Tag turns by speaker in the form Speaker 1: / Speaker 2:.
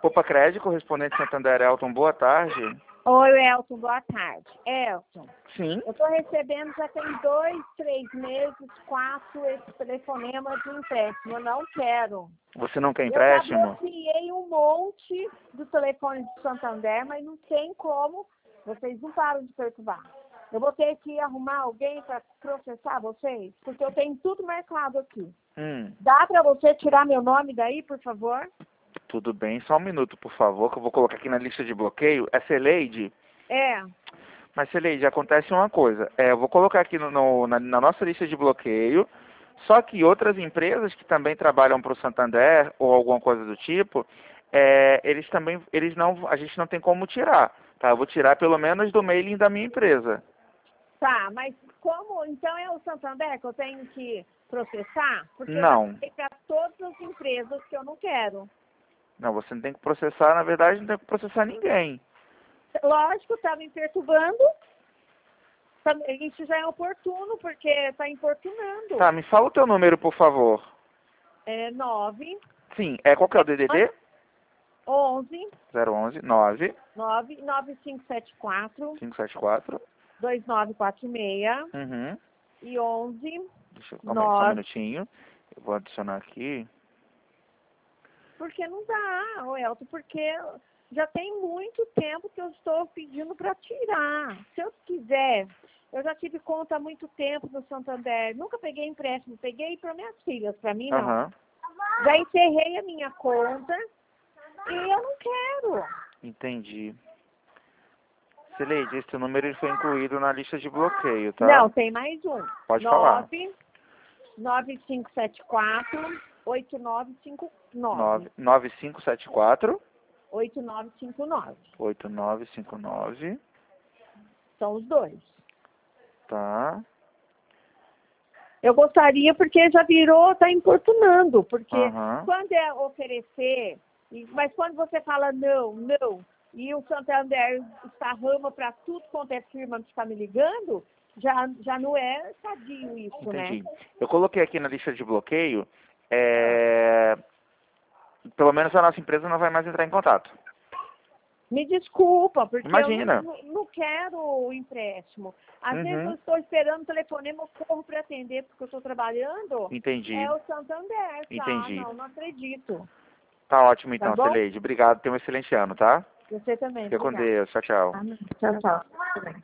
Speaker 1: Copa Crédito, correspondente Santander Elton, boa tarde.
Speaker 2: Oi, Elton, boa tarde. Elton,
Speaker 1: Sim.
Speaker 2: eu estou recebendo já tem 2, 3 meses, 4, esse telefonema de empréstimo. Eu não quero.
Speaker 1: Você não quer
Speaker 2: Eu já
Speaker 1: empréstimo?
Speaker 2: bloqueei um monte do telefone de Santander, mas não tem como. Vocês não param de perturbar. Eu vou ter que arrumar alguém para processar vocês, porque eu tenho tudo marcado aqui. Dá para você tirar meu nome daí, por favor?
Speaker 1: Tudo bem, só um minuto, por favor, que eu vou colocar aqui na lista de bloqueio. É Celeide?
Speaker 2: É.
Speaker 1: Mas, Celeide, acontece uma coisa. Eu vou colocar aqui na nossa lista de bloqueio, só que outras empresas que também trabalham para o Santander ou alguma coisa do tipo, a gente não tem como tirar, tá? Eu vou tirar pelo menos do mailing da minha empresa.
Speaker 2: Tá, mas como? Então é o Santander que eu tenho que processar? Porque
Speaker 1: Não.
Speaker 2: eu já falei para todas as empresas que eu não quero.
Speaker 1: Não, você não tem que processar, na verdade, não tem que processar ninguém.
Speaker 2: Lógico, está me perturbando. Isso já é oportuno, porque está importunando.
Speaker 1: Tá, me fala o teu número, por favor.
Speaker 2: É 9,
Speaker 1: Sim, qual que é o DDD?
Speaker 2: 11,
Speaker 1: 011 9
Speaker 2: 9574
Speaker 1: 574.
Speaker 2: 2946
Speaker 1: Uhum.
Speaker 2: e 11
Speaker 1: Calma aí, só um
Speaker 2: 9.
Speaker 1: minutinho. Eu vou adicionar aqui.
Speaker 2: Porque não dá, ô Elton, porque já tem muito tempo que eu estou pedindo para tirar. Se eu quiser, eu já tive conta há muito tempo no Santander. Nunca peguei empréstimo, peguei para minhas filhas, para mim não.
Speaker 1: Aham.
Speaker 2: Já encerrei a minha conta e eu não quero.
Speaker 1: Entendi. Celeide, esse número ele foi incluído na lista de bloqueio, tá?
Speaker 2: Não, tem mais um.
Speaker 1: Pode falar.
Speaker 2: 9574 8959.
Speaker 1: 9574
Speaker 2: 8959.
Speaker 1: 8959.
Speaker 2: São os dois.
Speaker 1: Tá.
Speaker 2: Eu gostaria, porque já virou, está importunando. Porque
Speaker 1: Aham.
Speaker 2: quando é oferecer, mas quando você fala não, e o Santander esparrama para tudo quanto é firma que está me ligando, já não é sadio isso,
Speaker 1: Entendi.
Speaker 2: né?
Speaker 1: Eu coloquei aqui na lista de bloqueio, pelo menos a nossa empresa não vai mais entrar em contato.
Speaker 2: Me desculpa, porque
Speaker 1: Imagina.
Speaker 2: eu não quero o empréstimo. Às vezes eu
Speaker 1: Uhum.
Speaker 2: estou esperando o telefonema, eu corro para atender porque eu estou trabalhando.
Speaker 1: Entendi.
Speaker 2: É o Santander, tá?
Speaker 1: Entendi.
Speaker 2: Não acredito.
Speaker 1: Tá ótimo
Speaker 2: Tá
Speaker 1: então,
Speaker 2: bom?
Speaker 1: Celeide. Obrigado, tenha um excelente ano, tá?
Speaker 2: Você também,
Speaker 1: Fica com
Speaker 2: obrigada.
Speaker 1: Deus. Tchau, tchau.
Speaker 2: Tchau, tchau.